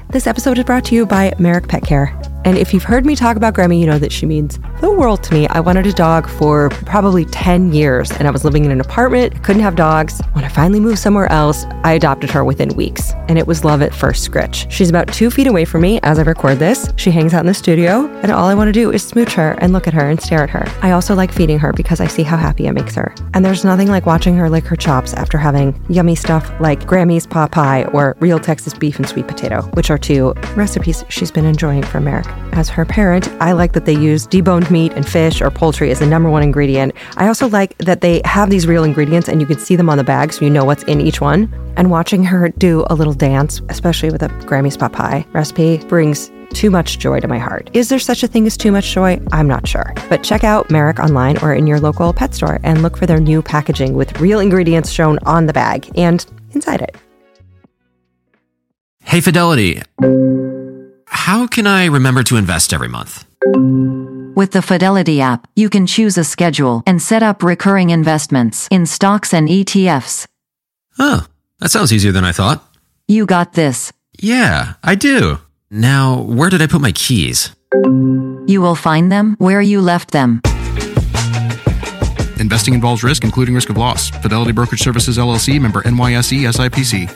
This episode is brought to you by Merrick Pet Care. And if you've heard me talk about Grammy, you know that she means the world to me. I wanted a dog for probably 10 years, and I was living in an apartment, couldn't have dogs. When I finally moved somewhere else, I adopted her within weeks, and it was love at first scritch. She's about 2 feet away from me as I record this. She hangs out in the studio, and all I want to do is smooch her and look at her and stare at her. I also like feeding her because I see how happy it makes her. And there's nothing like watching her lick her chops after having yummy stuff like Grammy's pot pie or real Texas beef and sweet potato, which are 2 recipes she's been enjoying from Merrick. As her parent, I like that they use deboned meat and fish or poultry as the #1 ingredient. I also like that they have these real ingredients and you can see them on the bag so you know what's in each one. And watching her do a little dance, especially with a Grammy's pot pie recipe, brings too much joy to my heart. Is there such a thing as too much joy? I'm not sure. But check out Merrick online or in your local pet store and look for their new packaging with real ingredients shown on the bag and inside it. Hey, Fidelity. How can I remember to invest every month? With the Fidelity app, you can choose a schedule and set up recurring investments in stocks and ETFs. Oh, that sounds easier than I thought. You got this. Yeah, I do. Now, where did I put my keys? You will find them where you left them. Investing involves risk, including risk of loss. Fidelity Brokerage Services, LLC, member NYSE, SIPC.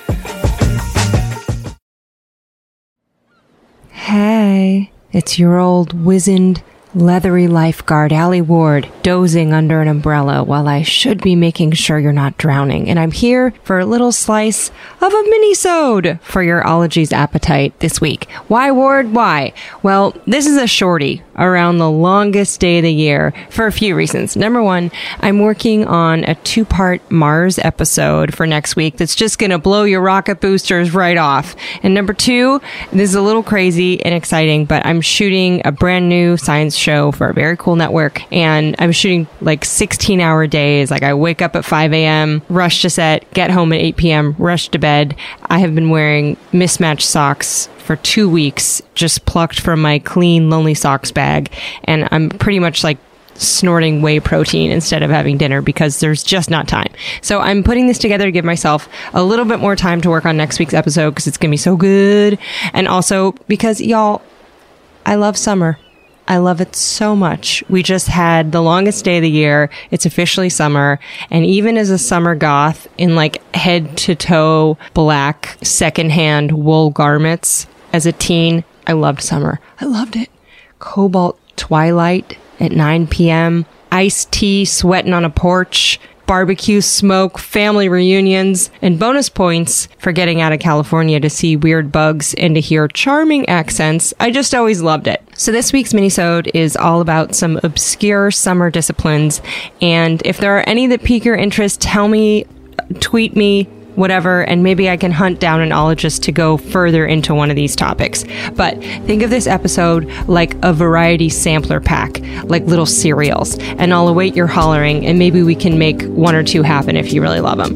Hey, it's your old wizened, leathery lifeguard, Allie Ward, dozing under an umbrella while I should be making sure you're not drowning. And I'm here for a little slice of a mini-sode for your ologies appetite this week. Why, Ward? Why? Well, this is a shorty around the longest day of the year for a few reasons. Number 1, I'm working on a 2-part Mars episode for next week that's just going to blow your rocket boosters right off. And number 2, this is a little crazy and exciting, but I'm shooting a brand new science show for a very cool network, and I'm shooting like 16-hour days. Like I wake up at 5 a.m., rush to set, get home at 8 p.m., rush to bed. I have been wearing mismatched socks for 2 weeks, just plucked from my clean Lonely Socks bag, and I'm pretty much like snorting whey protein instead of having dinner because there's just not time. So I'm putting this together to give myself a little bit more time to work on next week's episode because it's gonna be so good, and also because y'all, I love summer. I love it so much. We just had the longest day of the year. It's officially summer. And even as a summer goth in like head to toe black secondhand wool garments as a teen, I loved summer. I loved it. Cobalt twilight at 9 p.m., iced tea sweating on a porch, barbecue smoke, family reunions, and bonus points for getting out of California to see weird bugs and to hear charming accents. I just always loved it. So this week's minisode is all about some obscure summer disciplines, and if there are any that pique your interest, tell me, tweet me, whatever, and maybe I can hunt down an ologist to go further into one of these topics. But think of this episode like a variety sampler pack, like little cereals, and I'll await your hollering, and maybe we can make 1 or 2 happen if you really love them.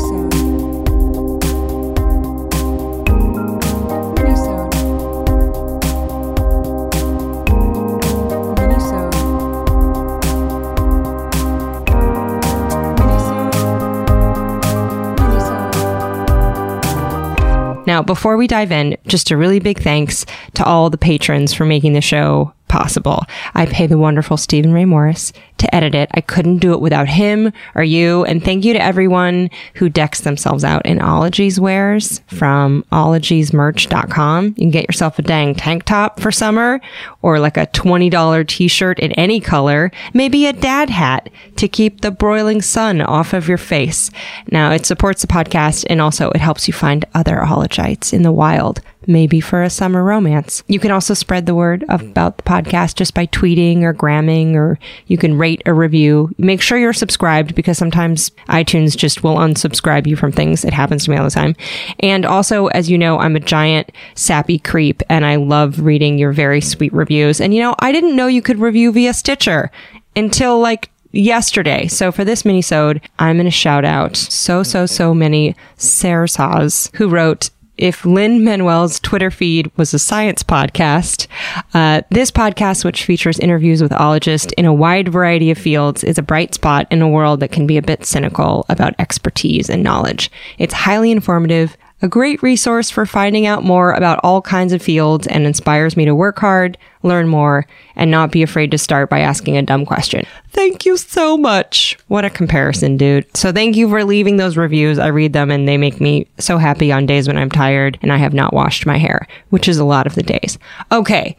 Now, before we dive in, just a really big thanks to all the patrons for making the show possible. I pay the wonderful Stephen Ray Morris to edit it. I couldn't do it without him or you. And thank you to everyone who decks themselves out in Ologies wares from ologiesmerch.com. You can get yourself a dang tank top for summer, or like a $20 t-shirt in any color, maybe a dad hat to keep the broiling sun off of your face. Now, it supports the podcast, and also it helps you find other Ologites in the wild, maybe for a summer romance. You can also spread the word about the podcast just by tweeting or gramming, or you can rate a review. Make sure you're subscribed, because sometimes iTunes just will unsubscribe you from things. It happens to me all the time. And also, as you know, I'm a giant sappy creep, and I love reading your very sweet reviews. And you know, I didn't know you could review via Stitcher until like yesterday. So for this minisode, I'm going to shout out so many Sarsas who wrote, if Lin-Manuel's Twitter feed was a science podcast, this podcast, which features interviews with ologists in a wide variety of fields, is a bright spot in a world that can be a bit cynical about expertise and knowledge. It's highly informative, a great resource for finding out more about all kinds of fields and inspires me to work hard, learn more, and not be afraid to start by asking a dumb question. Thank you so much. What a comparison, dude. So thank you for leaving those reviews. I read them and they make me so happy on days when I'm tired and I have not washed my hair, which is a lot of the days. Okay,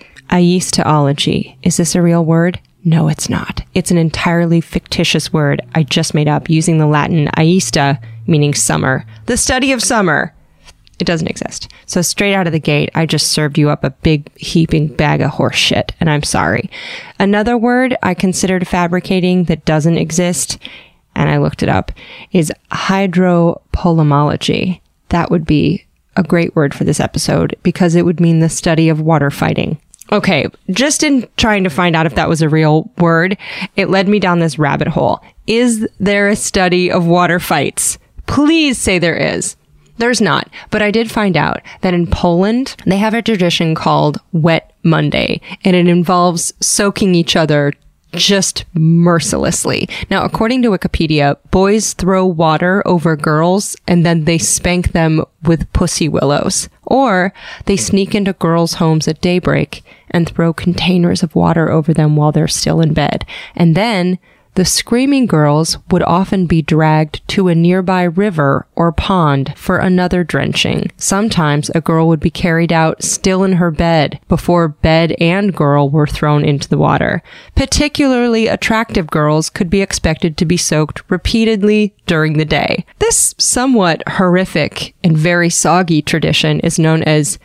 aistology. Is this a real word? No, it's not. It's an entirely fictitious word I just made up using the Latin aista, meaning summer. The study of summer. It doesn't exist. So straight out of the gate, I just served you up a big heaping bag of horse shit, and I'm sorry. Another word I considered fabricating that doesn't exist, and I looked it up, is hydropolymology. That would be a great word for this episode because it would mean the study of water fighting. Okay, just in trying to find out if that was a real word, it led me down this rabbit hole. Is there a study of water fights? Please say there is. There's not, but I did find out that in Poland, they have a tradition called Wet Monday, and it involves soaking each other just mercilessly. Now, according to Wikipedia, boys throw water over girls and then they spank them with pussy willows. Or they sneak into girls' homes at daybreak and throw containers of water over them while they're still in bed. And then the screaming girls would often be dragged to a nearby river or pond for another drenching. Sometimes a girl would be carried out still in her bed before bed and girl were thrown into the water. Particularly attractive girls could be expected to be soaked repeatedly during the day. This somewhat horrific and very soggy tradition is known as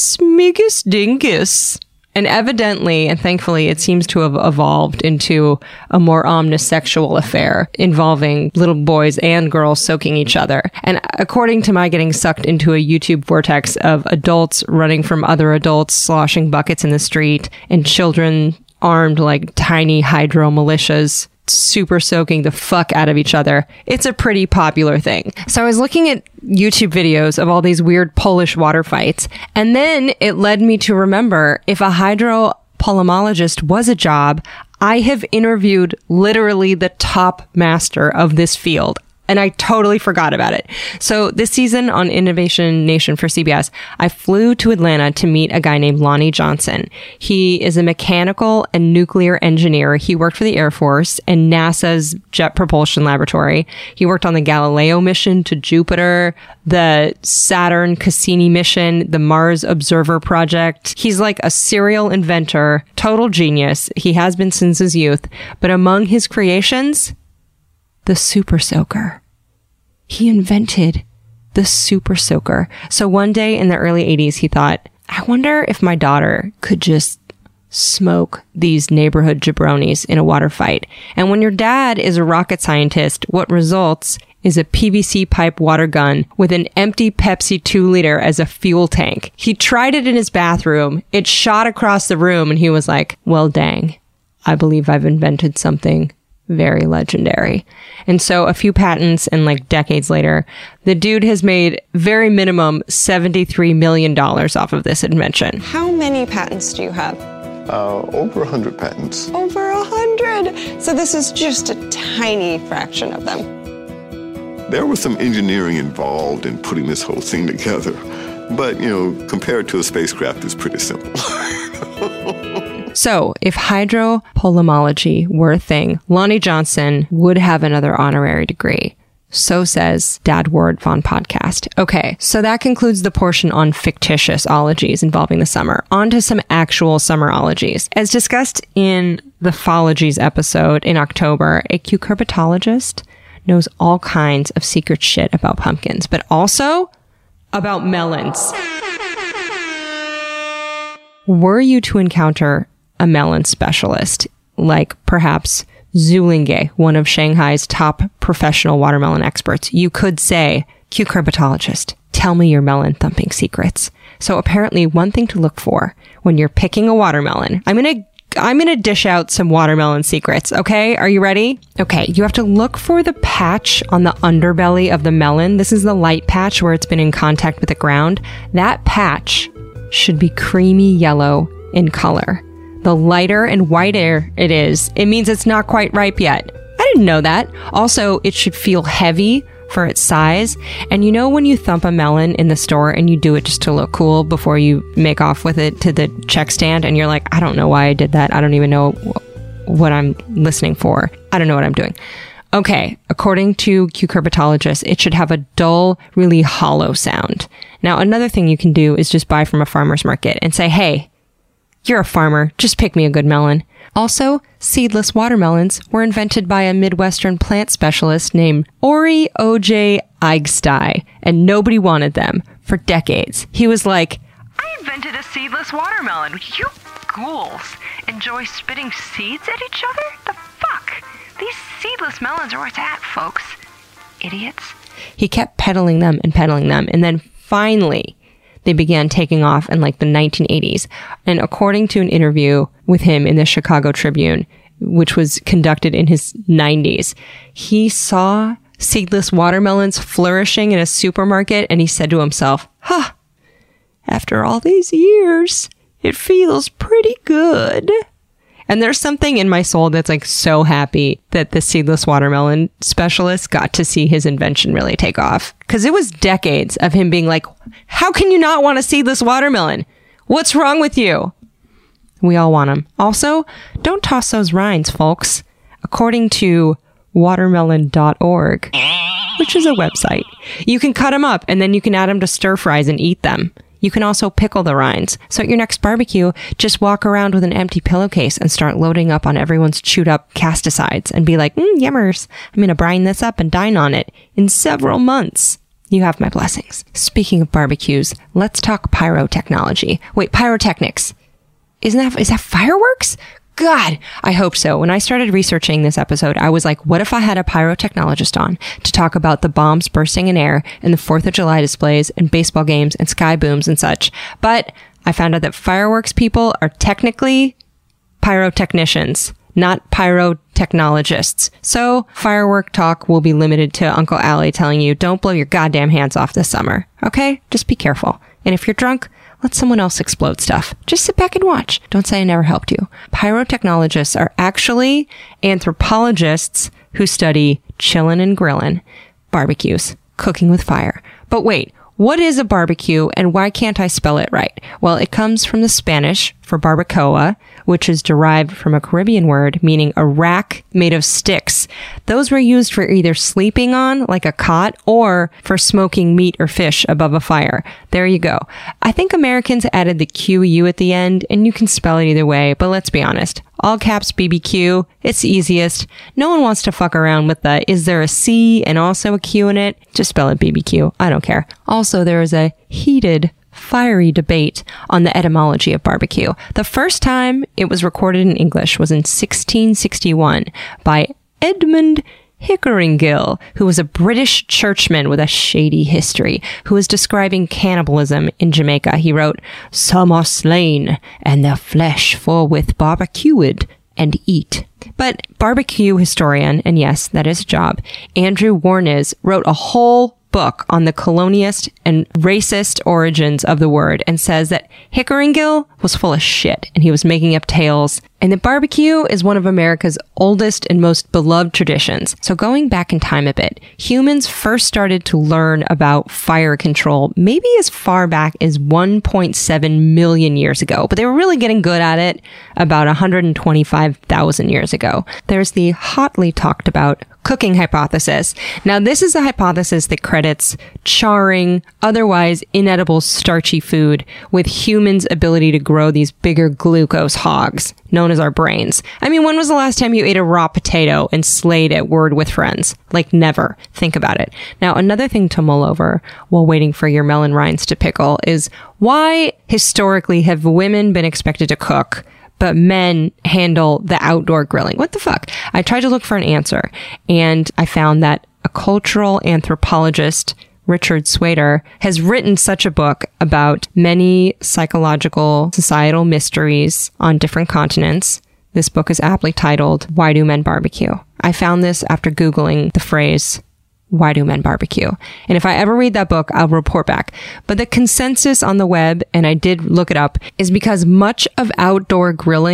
Smigus Dingus. And evidently, and thankfully, it seems to have evolved into a more omnisexual affair involving little boys and girls soaking each other. And according to my getting sucked into a YouTube vortex of adults running from other adults, sloshing buckets in the street, and children armed like tiny hydro militias, super soaking the fuck out of each other. It's a pretty popular thing. So I was looking at YouTube videos of all these weird Polish water fights, and then it led me to remember if a hydropolymologist was a job, I have interviewed literally the top master of this field. And I totally forgot about it. So this season on Innovation Nation for CBS, I flew to Atlanta to meet a guy named Lonnie Johnson. He is a mechanical and nuclear engineer. He worked for the Air Force and NASA's Jet Propulsion Laboratory. He worked on the Galileo mission to Jupiter, the Saturn Cassini mission, the Mars Observer Project. He's like a serial inventor, total genius. He has been since his youth. But among his creations, the Super Soaker. He invented the Super Soaker. So one day in the early 80s, he thought, I wonder if my daughter could just smoke these neighborhood jabronis in a water fight. And when your dad is a rocket scientist, what results is a PVC pipe water gun with an empty Pepsi 2-liter as a fuel tank. He tried it in his bathroom. It shot across the room and he was like, well, dang, I believe I've invented something very legendary. And so a few patents and like decades later, the dude has made very minimum $73 million off of this invention. How many patents do you have? Over 100 patents. Over 100! So this is just a tiny fraction of them. There was some engineering involved in putting this whole thing together. But, you know, compared to a spacecraft, it's pretty simple. So, if hydropolymology were a thing, Lonnie Johnson would have another honorary degree. So says Dad Ward Von Podcast. Okay, so that concludes the portion on fictitious ologies involving the summer. On to some actual summerologies. As discussed in the Phologies episode in October, a cucurbitologist knows all kinds of secret shit about pumpkins, but also about melons. Were you to encounter a melon specialist, like perhaps Zulinge, one of Shanghai's top professional watermelon experts, you could say, cucurbitologist, tell me your melon thumping secrets. So apparently one thing to look for when you're picking a watermelon, I'm going to dish out some watermelon secrets, okay? Are you ready? Okay, you have to look for the patch on the underbelly of the melon. This is the light patch where it's been in contact with the ground. That patch should be creamy yellow in color. The lighter and whiter it is, it means it's not quite ripe yet. I didn't know that. Also, it should feel heavy, for its size. And you know when you thump a melon in the store and you do it just to look cool before you make off with it to the check stand and you're like, I don't know why I did that. I don't even know what I'm listening for. I don't know what I'm doing. Okay, according to cucurbitologists, it should have a dull, really hollow sound. Now, another thing you can do is just buy from a farmer's market and say, hey, you're a farmer, just pick me a good melon. Also, seedless watermelons were invented by a Midwestern plant specialist named Ori O.J. Eigstei, and nobody wanted them for decades. He was like, I invented a seedless watermelon. You ghouls enjoy spitting seeds at each other? The fuck? These seedless melons are where it's at, folks. Idiots. He kept peddling them, and then finally they began taking off in like the 1980s. And according to an interview with him in the Chicago Tribune, which was conducted in his 90s, he saw seedless watermelons flourishing in a supermarket, and he said to himself, after all these years, it feels pretty good. And there's something in my soul that's like so happy that the seedless watermelon specialist got to see his invention really take off. Because it was decades of him being like, how can you not want a seedless watermelon? What's wrong with you? We all want them. Also, don't toss those rinds, folks. According to watermelon.org, which is a website, you can cut them up and then you can add them to stir fries and eat them. You can also pickle the rinds. So at your next barbecue, just walk around with an empty pillowcase and start loading up on everyone's chewed up casticides and be like, yummers, I'm going to brine this up and dine on it in several months. You have my blessings. Speaking of barbecues, let's talk pyrotechnology. Wait, pyrotechnics. Is that fireworks? God, I hope so. When I started researching this episode, I was like, what if I had a pyrotechnologist on to talk about the bombs bursting in air and the 4th of July displays and baseball games and sky booms and such. But I found out that fireworks people are technically pyrotechnicians, not pyrotechnologists. So firework talk will be limited to Uncle Allie telling you, don't blow your goddamn hands off this summer. Okay? Just be careful. And if you're drunk, let someone else explode stuff. Just sit back and watch. Don't say I never helped you. Pyrotechnologists are actually anthropologists who study chillin' and grillin', barbecues, cooking with fire. But wait, what is a barbecue and why can't I spell it right? Well, it comes from the Spanish for barbacoa, which is derived from a Caribbean word meaning a rack made of sticks. Those were used for either sleeping on, like a cot, or for smoking meat or fish above a fire. There you go. I think Americans added the QU at the end, and you can spell it either way, but let's be honest. All caps BBQ, it's easiest. No one wants to fuck around with the, is there a C and also a Q in it? Just spell it BBQ. I don't care. Also, there is a heated, fiery debate on the etymology of barbecue. The first time it was recorded in English was in 1661 by Edmund Hickeringgill, who was a British churchman with a shady history, who was describing cannibalism in Jamaica. He wrote, "Some are slain, and their flesh forthwith barbecued and eat." But barbecue historian, and yes, that is a job, Andrew Warnes wrote a whole book on the colonialist and racist origins of the word and says that Hickeringgill was full of shit and he was making up tales, and that barbecue is one of America's oldest and most beloved traditions. So going back in time a bit, humans first started to learn about fire control maybe as far back as 1.7 million years ago, but they were really getting good at it about 125,000 years ago. There's the hotly talked about cooking hypothesis. Now, this is a hypothesis that credits charring otherwise inedible starchy food with humans' ability to grow these bigger glucose hogs, known as our brains. I mean, when was the last time you ate a raw potato and slayed at Word with friends? Like, never. Think about it. Now, another thing to mull over while waiting for your melon rinds to pickle is why historically have women been expected to cook, but men handle the outdoor grilling? What the fuck? I tried to look for an answer, and I found that a cultural anthropologist, Richard Swader, has written such a book about many psychological, societal mysteries on different continents. This book is aptly titled, Why Do Men Barbecue? I found this after Googling the phrase, why do men barbecue? And if I ever read that book, I'll report back. But the consensus on the web, and I did look it up, is because much of outdoor grilling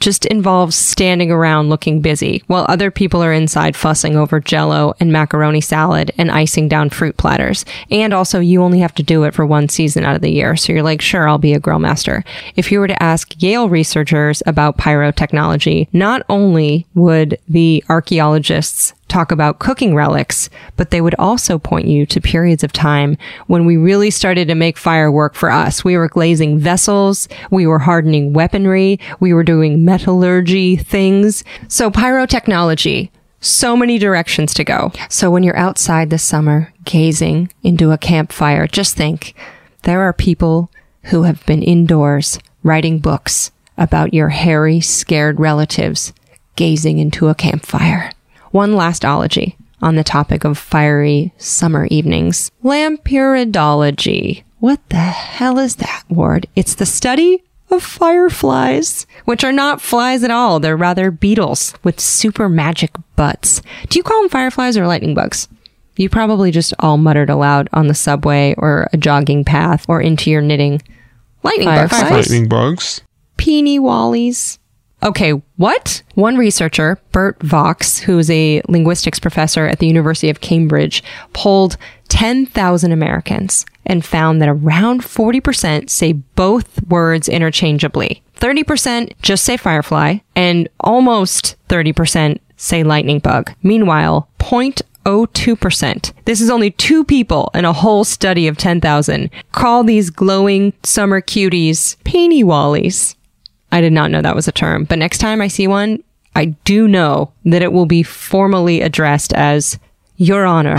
just involves standing around looking busy while other people are inside fussing over Jell-O and macaroni salad and icing down fruit platters. And also, you only have to do it for one season out of the year. So you're like, sure, I'll be a grill master. If you were to ask Yale researchers about pyrotechnology, not only would the archaeologists talk about cooking relics, but they would also point you to periods of time when we really started to make fire work for us. We were glazing vessels, we were hardening weaponry, we were doing metallurgy things. So pyrotechnology, so many directions to go. So when you're outside this summer, gazing into a campfire, just think, there are people who have been indoors writing books about your hairy, scared relatives gazing into a campfire. One last ology on the topic of fiery summer evenings. Lampiridology. What the hell is that word? It's the study of fireflies, which are not flies at all. They're rather beetles with super magic butts. Do you call them fireflies or lightning bugs? You probably just all muttered aloud on the subway or a jogging path or into your knitting. Lightning bugs. Lightning bugs. Peony wallies. Okay, what? One researcher, Bert Vox, who is a linguistics professor at the University of Cambridge, polled 10,000 Americans and found that around 40% say both words interchangeably. 30% just say firefly, and almost 30% say lightning bug. Meanwhile, 0.02%. This is only 2 people in a whole study of 10,000. Call these glowing summer cuties peony wallies. I did not know that was a term, but next time I see one, I do know that it will be formally addressed as Your Honor.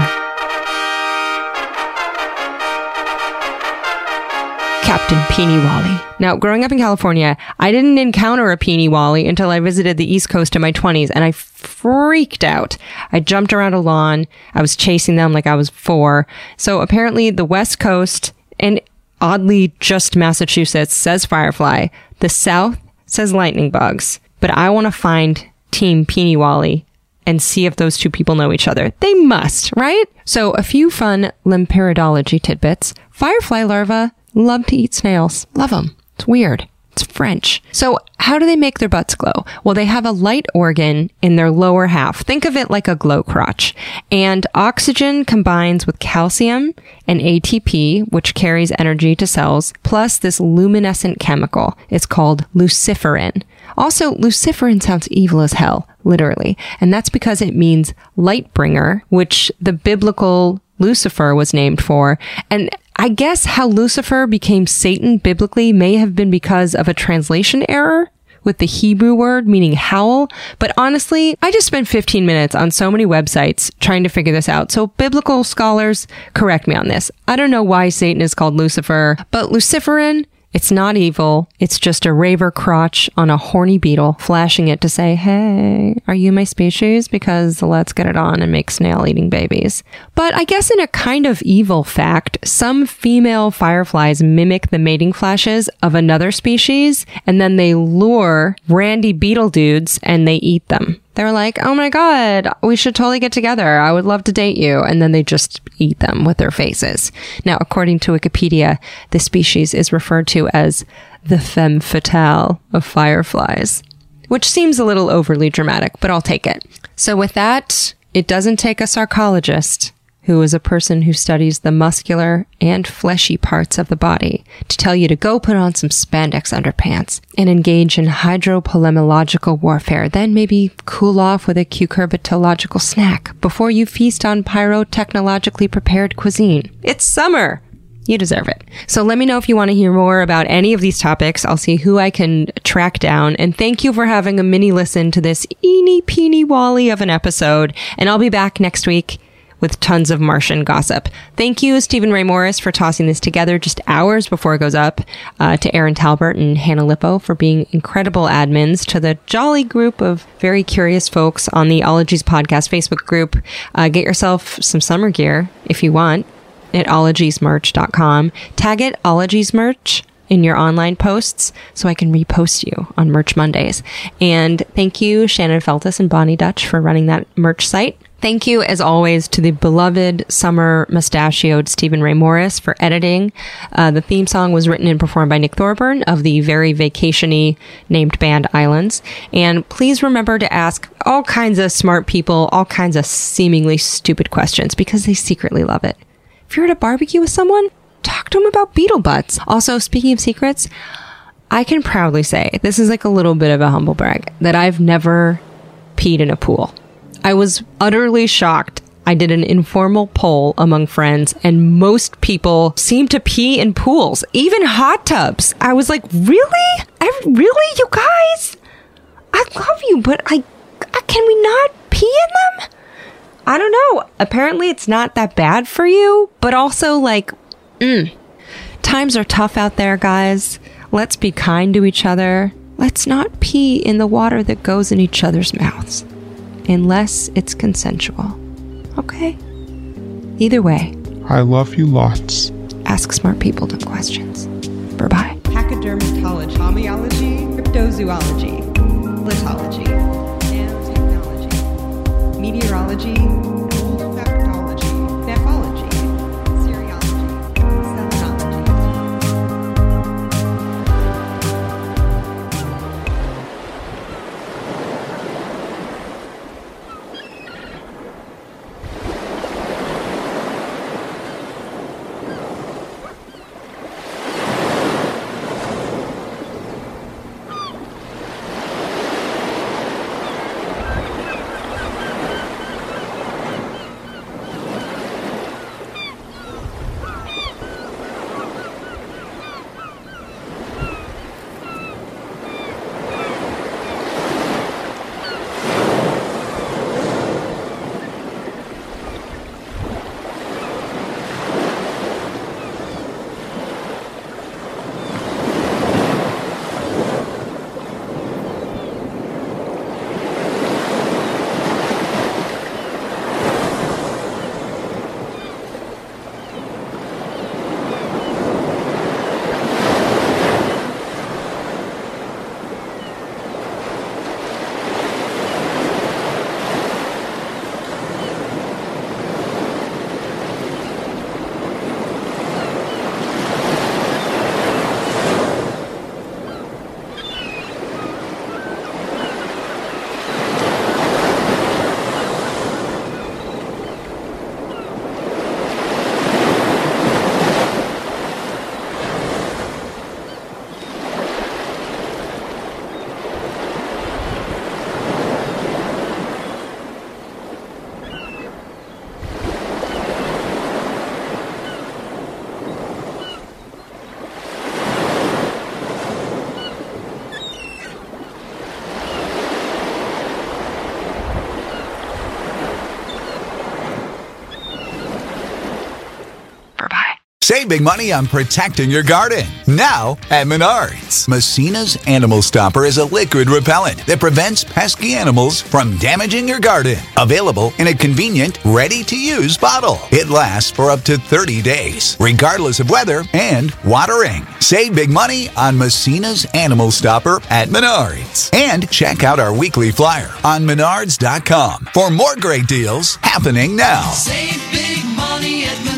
Captain Peony Wally. Now, growing up in California, I didn't encounter a Peony Wally until I visited the East Coast in my 20s, and I freaked out. I jumped around a lawn. I was chasing them like I was 4. So apparently the West Coast, and oddly just Massachusetts, says firefly. The South says lightning bugs. But I want to find Team Peony Wally and see if those 2 people know each other. They must, right? So a few fun lampiridology tidbits. Firefly larvae love to eat snails. Love them. It's weird. It's French. So how do they make their butts glow? Well, they have a light organ in their lower half. Think of it like a glow crotch. And oxygen combines with calcium and ATP, which carries energy to cells, plus this luminescent chemical. It's called luciferin. Also, luciferin sounds evil as hell, literally. And that's because it means light bringer, which the biblical Lucifer was named for. And I guess how Lucifer became Satan biblically may have been because of a translation error with the Hebrew word meaning howl. But honestly, I just spent 15 minutes on so many websites trying to figure this out. So biblical scholars, correct me on this. I don't know why Satan is called Lucifer, but luciferin, it's not evil. It's just a raver crotch on a horny beetle, flashing it to say, hey, are you my species? Because let's get it on and make snail-eating babies. But I guess in a kind of evil fact, some female fireflies mimic the mating flashes of another species, and then they lure randy beetle dudes and they eat them. They're like, oh my God, we should totally get together. I would love to date you. And then they just eat them with their faces. Now, according to Wikipedia, the species is referred to as the femme fatale of fireflies, which seems a little overly dramatic, but I'll take it. So with that, it doesn't take a sarcologist, who is a person who studies the muscular and fleshy parts of the body, to tell you to go put on some spandex underpants and engage in hydropolemological warfare, then maybe cool off with a cucurbitological snack before you feast on pyrotechnologically prepared cuisine. It's summer! You deserve it. So let me know if you want to hear more about any of these topics. I'll see who I can track down. And thank you for having a mini listen to this eeny-peeny wally of an episode. And I'll be back next week with tons of Martian gossip. Thank you, Stephen Ray Morris, for tossing this together just hours before it goes up, to Aaron Talbert and Hannah Lippo for being incredible admins, to the jolly group of very curious folks on the Ologies Podcast Facebook group. Get yourself some summer gear if you want at ologiesmerch.com. Tag it Ologies Merch in your online posts so I can repost you on Merch Mondays. And thank you, Shannon Feltus and Bonnie Dutch, for running that merch site. Thank you, as always, to the beloved summer mustachioed Stephen Ray Morris for editing. The theme song was written and performed by Nick Thorburn of the very vacation-y named band Islands. And please remember to ask all kinds of smart people all kinds of seemingly stupid questions because they secretly love it. If you're at a barbecue with someone, talk to them about beetle butts. Also, speaking of secrets, I can proudly say, this is like a little bit of a humble brag, that I've never peed in a pool. I was utterly shocked. I did an informal poll among friends, and most people seem to pee in pools, even hot tubs. I was like, really? Really, you guys? I love you, but can we not pee in them? I don't know. Apparently it's not that bad for you, but also times are tough out there, guys. Let's be kind to each other. Let's not pee in the water that goes in each other's mouths. Unless it's consensual. Okay? Either way. I love you lots. Ask smart people dumb questions. Bye-bye. Pachydermatology, homeology, cryptozoology, lithology, nanotechnology, meteorology, olfactology, nephology, seriology, selenology. Save big money on protecting your garden. Now at Menards. Messina's Animal Stopper is a liquid repellent that prevents pesky animals from damaging your garden. Available in a convenient, ready-to-use bottle. It lasts for up to 30 days, regardless of weather and watering. Save big money on Messina's Animal Stopper at Menards. And check out our weekly flyer on Menards.com for more great deals happening now. Save big money at Menards.